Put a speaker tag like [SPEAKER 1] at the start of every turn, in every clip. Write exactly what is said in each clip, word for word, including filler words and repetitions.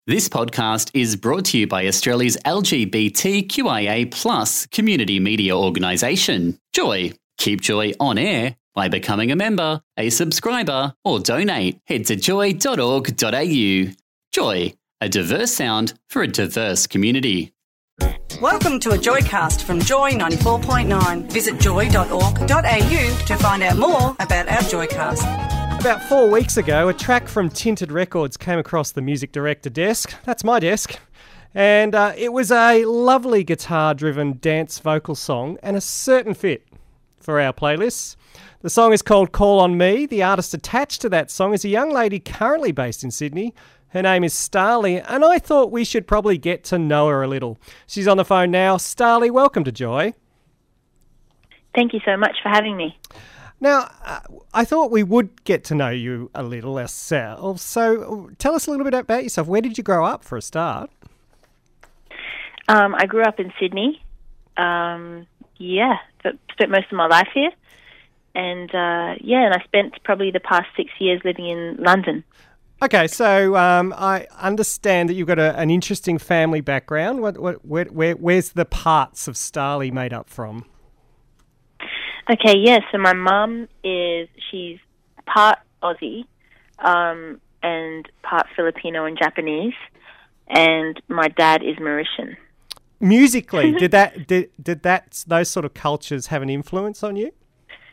[SPEAKER 1] This podcast is brought to you by Australia's L G B T Q I A plus community media organisation, Joy. Keep Joy on air by becoming a member, a subscriber, or donate. Head to joy dot org dot a u. Joy, a diverse sound for a diverse community.
[SPEAKER 2] Welcome to a Joycast from Joy ninety-four point nine. Visit joy dot org dot a u to find out more about our Joycast.
[SPEAKER 3] About four weeks ago, a track from Tinted Records came across the music director desk. That's my desk. And uh, it was a lovely guitar-driven dance vocal song and a certain fit for our playlists. The song is called Call on Me. The artist attached to that song is a young lady currently based in Sydney. Her name is Starlee, and I thought we should probably get to know her a little. She's on the phone now. Starlee, welcome to Joy.
[SPEAKER 4] Thank you so much for having me.
[SPEAKER 3] Now, uh, I thought we would get to know you a little ourselves. So tell us a little bit about yourself. Where did you grow up for a start?
[SPEAKER 4] Um, I grew up in Sydney. Um, yeah, spent most of my life here. And, uh, yeah, and I spent probably the past six years living in London.
[SPEAKER 3] Okay, so um, I understand that you've got a, an interesting family background. What, what, where, where, where's the parts of Starlee made up from?
[SPEAKER 4] Okay, yeah, so my mum is, she's part Aussie um, and part Filipino and Japanese, and my dad is Mauritian.
[SPEAKER 3] Musically, did that did, did that those sort of cultures have an influence on you?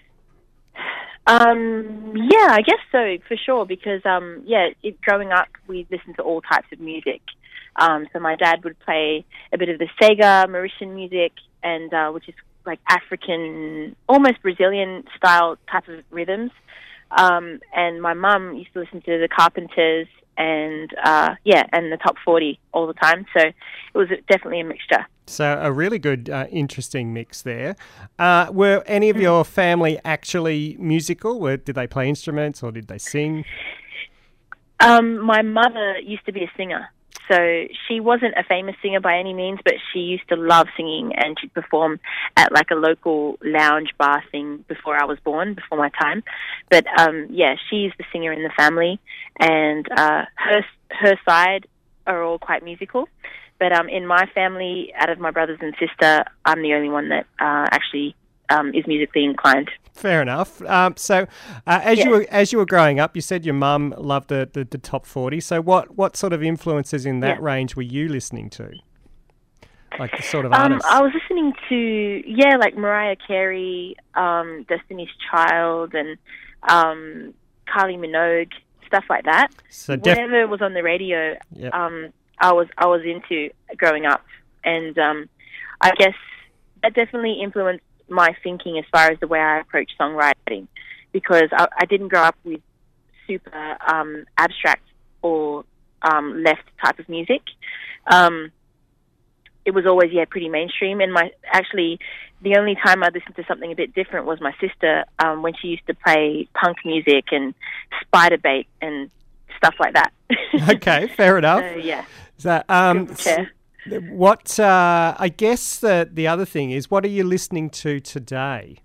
[SPEAKER 4] Um, yeah, I guess so, for sure, because, um, yeah, it, growing up, we listened to all types of music. Um, so my dad would play a bit of the Sega, Mauritian music, and uh, which is like African, almost Brazilian style type of rhythms. Um, and my mum used to listen to the Carpenters and, uh, yeah, and the Top forty all the time. So it was definitely a mixture.
[SPEAKER 3] So a really good, uh, interesting mix there. Uh, were any of your family actually musical? Were, did they play instruments or did they sing?
[SPEAKER 4] Um, my mother used to be a singer. So she wasn't a famous singer by any means, but she used to love singing, and she'd perform at like a local lounge bar thing before I was born, before my time. But um, yeah, she's the singer in the family, and uh, her her side are all quite musical. But um, in my family, out of my brothers and sister, I'm the only one that uh, actually um, is musically inclined.
[SPEAKER 3] Fair enough. Um, so, uh, as yeah. you were as you were growing up, you said your mum loved the, the, the top forty. So, what, what sort of influences in that yeah. range were you listening to? Like the sort of
[SPEAKER 4] um,
[SPEAKER 3] artists?
[SPEAKER 4] I was listening to yeah, like Mariah Carey, um, Destiny's Child, and um, Kylie Minogue, stuff like that. So def- whatever was on the radio, yep. um, I was I was into growing up, and um, I guess that definitely influenced my thinking as far as the way I approach songwriting, because I, I didn't grow up with super um, abstract or um, left type of music. Um, it was always, yeah, pretty mainstream. And my actually, the only time I listened to something a bit different was my sister um, when she used to play punk music and Spider Bait and stuff like that.
[SPEAKER 3] Okay, fair enough.
[SPEAKER 4] So, yeah.
[SPEAKER 3] So, um, What uh, I guess the the other thing is, what are you listening to today?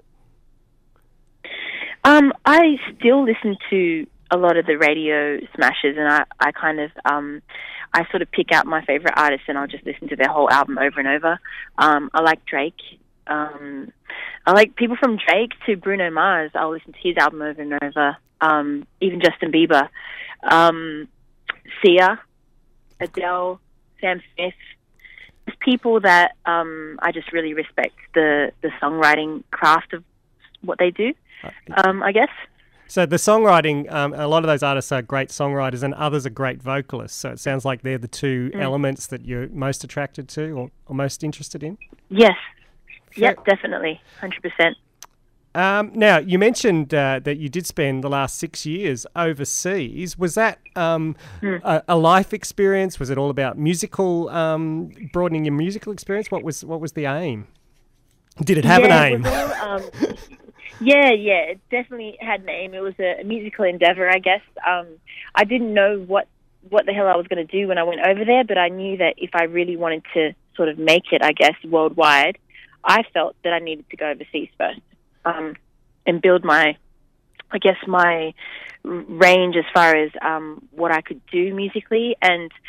[SPEAKER 4] Um, I still listen to a lot of the radio smashes, and I, I kind of um, I sort of pick out my favorite artists, and I'll just listen to their whole album over and over. Um, I like Drake. Um, I like people from Drake to Bruno Mars. I'll listen to his album over and over. Um, even Justin Bieber, um, Sia, Adele, Sam Smith. People that um, I just really respect the, the songwriting craft of what they do, um, I guess.
[SPEAKER 3] So the songwriting, um, a lot of those artists are great songwriters and others are great vocalists. So it sounds like they're the two mm. elements that you're most attracted to or, or most interested in?
[SPEAKER 4] Yes. Fair. Yep, definitely, one hundred percent.
[SPEAKER 3] Um, now, you mentioned uh, that you did spend the last six years overseas. Was that um, mm. a, a life experience? Was it all about musical, um, broadening your musical experience? What was what was the aim? Did it have
[SPEAKER 4] yeah,
[SPEAKER 3] an aim?
[SPEAKER 4] It was all, um, yeah, yeah, it definitely had an aim. It was a, a musical endeavour, I guess. Um, I didn't know what, what the hell I was going to do when I went over there, but I knew that if I really wanted to sort of make it, I guess, worldwide, I felt that I needed to go overseas first. Um, and build my, I guess, my range as far as um, what I could do musically. And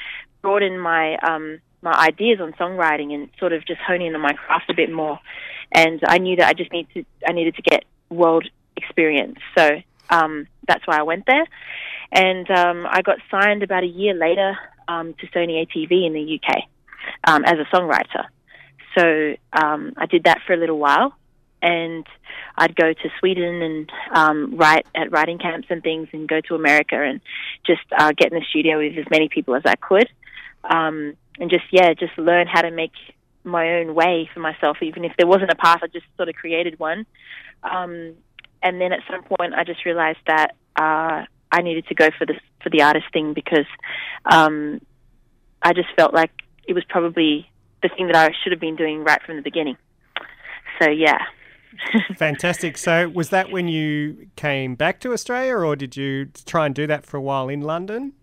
[SPEAKER 4] broaden my um, my ideas on songwriting and sort of just hone in on my craft a bit more. And I knew that I just need to I needed to get world experience. So um, that's why I went there. And um, I got signed about a year later um, to Sony A T V in the U K um, as a songwriter. So um, I did that for a little while, and I'd go to Sweden and um, write at writing camps and things, and go to America and just uh, get in the studio with as many people as I could, um, and just, yeah, just learn how to make my own way for myself. Even if there wasn't a path, I just sort of created one. Um, and then at some point I just realized that uh, I needed to go for the, for the artist thing, because um, I just felt like it was probably the thing that I should have been doing right from the beginning. So, yeah.
[SPEAKER 3] Fantastic. So was that when you came back to Australia, or did you try and do that for a while in London?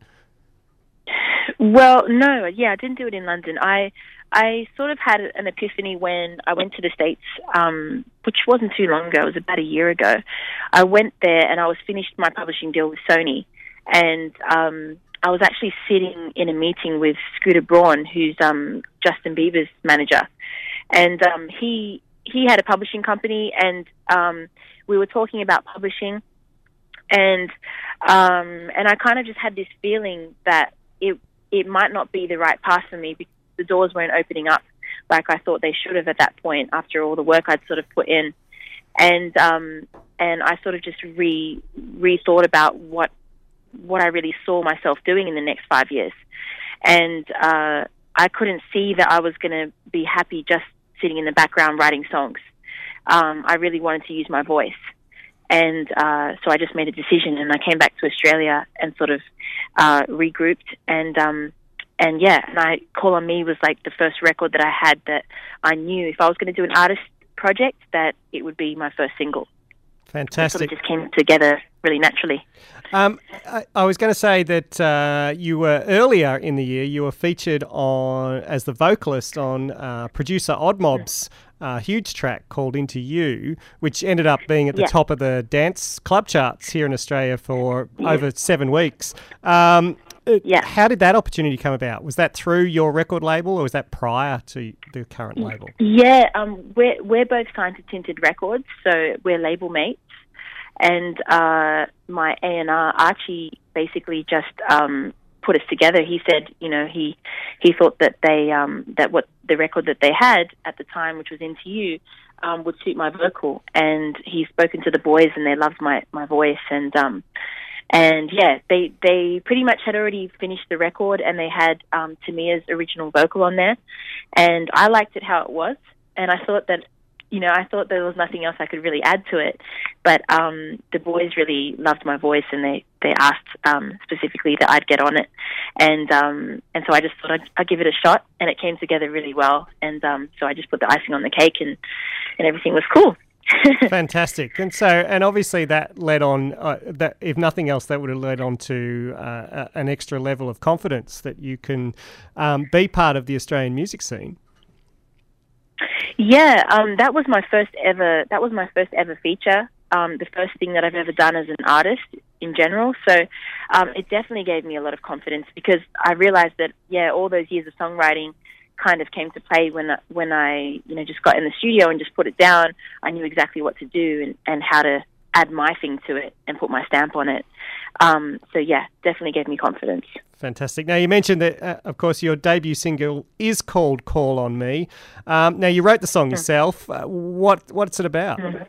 [SPEAKER 4] Well, no, yeah, I didn't do it in London. I I sort of had an epiphany when I went to the States, um, which wasn't too long ago. It was about a year ago. I went there and I was finished my publishing deal with Sony, and um, I was actually sitting in a meeting with Scooter Braun, who's um, Justin Bieber's manager, and um, he he had a publishing company, and um, we were talking about publishing, and um, and I kind of just had this feeling that it it might not be the right path for me, because the doors weren't opening up like I thought they should have at that point, after all the work I'd sort of put in. And um, and I sort of just re rethought about what what I really saw myself doing in the next five years. And uh, I couldn't see that I was going to be happy just sitting in the background writing songs. Um, I really wanted to use my voice. And uh, so I just made a decision, and I came back to Australia and sort of uh, regrouped. And um, and yeah, and I Call on Me was like the first record that I had that I knew if I was going to do an artist project, that it would be my first single.
[SPEAKER 3] Fantastic.
[SPEAKER 4] It sort of just came together really naturally.
[SPEAKER 3] Um, I, I was going to say that uh, you were earlier in the year, you were featured on as the vocalist on uh, producer Oddmob's uh, huge track called Into You, which ended up being at the
[SPEAKER 4] yeah.
[SPEAKER 3] top of the dance club charts here in Australia for yeah. over seven weeks. Um,
[SPEAKER 4] yeah.
[SPEAKER 3] How did that opportunity come about? Was that through your record label, or was that prior to the current label?
[SPEAKER 4] Yeah, um, we're we're both signed to Tinted Records, so we're label mates. And uh, my A and R, Archie, basically just um, put us together. He said, you know, he he thought that they um, that what the record that they had at the time, which was Into You, um, would suit my vocal. And he's spoken to the boys, and they loved my, my voice. And um, and yeah, they they pretty much had already finished the record, and they had um, Tamia's original vocal on there. And I liked it how it was, and I thought that. You know, I thought there was nothing else I could really add to it, but um, the boys really loved my voice, and they, they asked um, specifically that I'd get on it, and um, and so I just thought I'd, I'd give it a shot, and it came together really well, and um, so I just put the icing on the cake, and, and everything was cool.
[SPEAKER 3] Fantastic. And so, and obviously that led on, uh, that if nothing else, that would have led on to uh, an extra level of confidence that you can um, be part of the Australian music scene.
[SPEAKER 4] Yeah, um, that was my first ever. That was my first ever feature. Um, the first thing that I've ever done as an artist in general. So um, it definitely gave me a lot of confidence, because I realized that yeah, all those years of songwriting kind of came to play when when I you know just got in the studio and just put it down. I knew exactly what to do and, and how to add my thing to it and put my stamp on it. Um, so yeah, definitely gave me confidence.
[SPEAKER 3] Fantastic. Now, you mentioned that, uh, of course, your debut single is called Call on Me. Um, now, you wrote the song yourself. Uh, what What's it about?
[SPEAKER 4] Mm-hmm.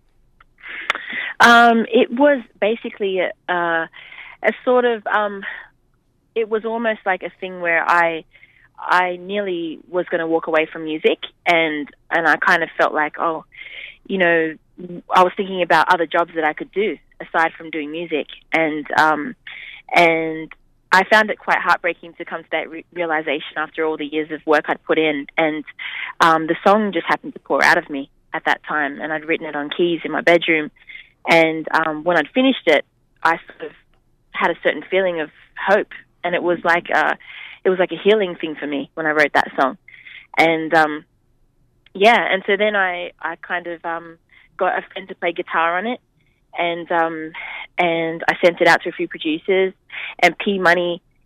[SPEAKER 4] Um, it was basically a, uh, a sort of, um, it was almost like a thing where I I nearly was going to walk away from music, and, and I kind of felt like, oh, you know, I was thinking about other jobs that I could do aside from doing music, and um, and I found it quite heartbreaking to come to that re- realization after all the years of work I'd put in, and um, the song just happened to pour out of me at that time, and I'd written it on keys in my bedroom, and um, when I'd finished it, I sort of had a certain feeling of hope, and it was like a, it was like a healing thing for me when I wrote that song, and um, yeah, and so then I I kind of um, got a friend to play guitar on it, and um, and I sent it out to a few producers, and P Money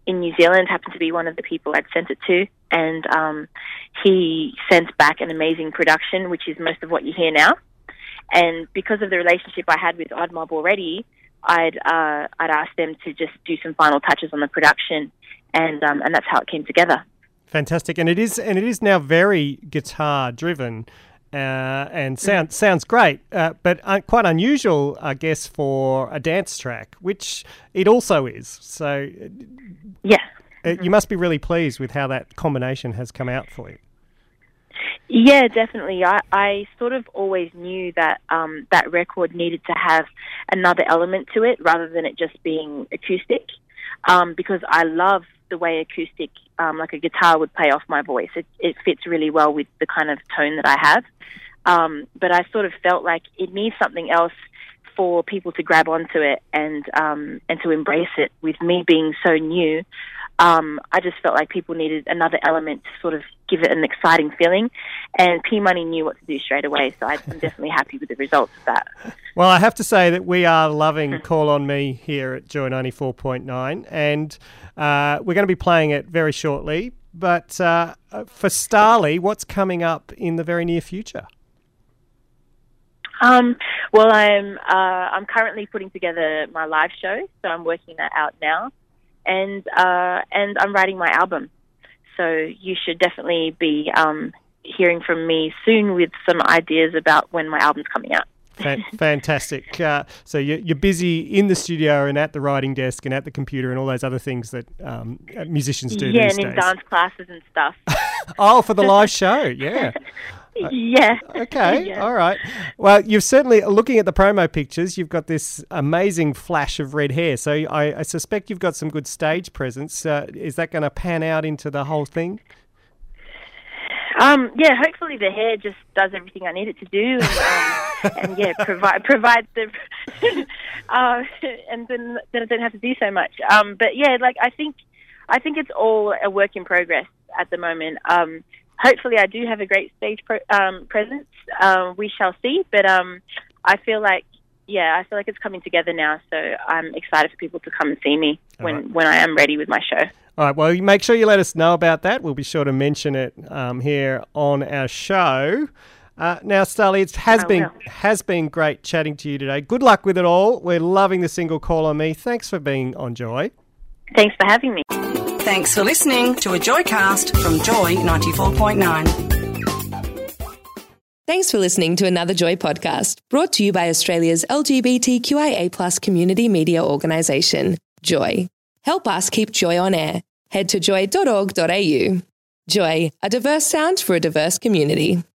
[SPEAKER 4] in New Zealand happened to be one of the people I'd sent it to, and um, he sent back an amazing production, which is most of what you hear now. And because of the relationship I had with Odd Mob already, I'd uh, I'd asked them to just do some final touches on the production, and um, and that's how it came together.
[SPEAKER 3] Fantastic, and it is and it is now very guitar driven, uh, and sound, mm-hmm. sounds great, uh, but uh, quite unusual, I guess, for a dance track, which it also is. So,
[SPEAKER 4] yeah,
[SPEAKER 3] uh, you must be really pleased with how that combination has come out for you.
[SPEAKER 4] Yeah, definitely. I, I sort of always knew that um, that record needed to have another element to it rather than it just being acoustic, um, because I love the way acoustic, um, like a guitar would play off my voice. It, it fits really well with the kind of tone that I have. Um, but I sort of felt like it needs something else for people to grab onto it and um, and to embrace it. With me being so new, um, I just felt like people needed another element to sort of give it an exciting feeling. And P Money knew what to do straight away, so I'm definitely happy with the results of that.
[SPEAKER 3] Well, I have to say that we are loving Call on Me here at Joy ninety-four point nine, and uh, we're going to be playing it very shortly. But uh, for Starlee, what's coming up in the very near future?
[SPEAKER 4] Um, well, I'm uh, I'm currently putting together my live show, so I'm working that out now, and uh, and I'm writing my album. So you should definitely be um, hearing from me soon with some ideas about when my album's coming out.
[SPEAKER 3] Fantastic. Uh, so you're, you're busy in the studio and at the writing desk and at the computer and all those other things that um, musicians do
[SPEAKER 4] yeah,
[SPEAKER 3] these days.
[SPEAKER 4] Yeah, and in dance classes and stuff.
[SPEAKER 3] Oh, for the live show, yeah.
[SPEAKER 4] Yeah.
[SPEAKER 3] Okay,
[SPEAKER 4] yeah.
[SPEAKER 3] All right. Well, you've certainly, looking at the promo pictures, you've got this amazing flash of red hair. So I, I suspect you've got some good stage presence. Uh, is that going to pan out into the whole thing?
[SPEAKER 4] Um, yeah, hopefully the hair just does everything I need it to do, and, um, and yeah, provide provides the, uh, and then then I don't have to do so much. Um, but yeah, like I think, I think it's all a work in progress at the moment. Um, hopefully, I do have a great stage pro- um, presence. Um, we shall see, but um, I feel like. Yeah, I feel like it's coming together now, so I'm excited for people to come and see me when, right. when I am ready with my show.
[SPEAKER 3] All right, well, make sure you let us know about that. We'll be sure to mention it um, here on our show. Uh, now, Starlee, it has been has been great chatting to you today. Good luck with it all. We're loving the single Call on Me. Thanks for being on Joy.
[SPEAKER 4] Thanks for having me.
[SPEAKER 2] Thanks for listening to a Joycast from Joy ninety-four point nine.
[SPEAKER 5] Thanks for listening to another Joy podcast, brought to you by Australia's L G B T Q I A plus community media organisation, Joy. Help us keep Joy on air. Head to joy dot org dot a u. Joy, a diverse sound for a diverse community.